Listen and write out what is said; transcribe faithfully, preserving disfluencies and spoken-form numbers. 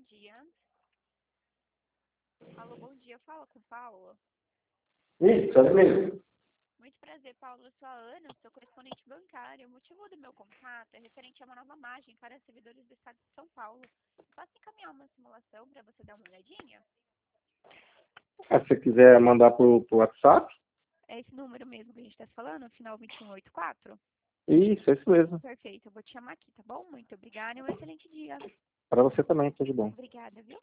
dia. Alô, bom dia. Fala com o Paulo. Isso, é mesmo. Muito prazer, Paulo. Eu sou a Ana, sou correspondente bancária. O motivo do meu contato é referente a uma nova margem para servidores do estado de São Paulo. Posso encaminhar uma simulação para você dar uma olhadinha? Ah, se você quiser mandar pro, pro WhatsApp? É esse número mesmo que a gente está falando, final vinte e um oitenta e quatro? Isso, é isso mesmo. Perfeito, eu vou te chamar aqui, tá bom? Muito obrigada e um excelente dia. Para você também, tudo de bom. Obrigada, viu?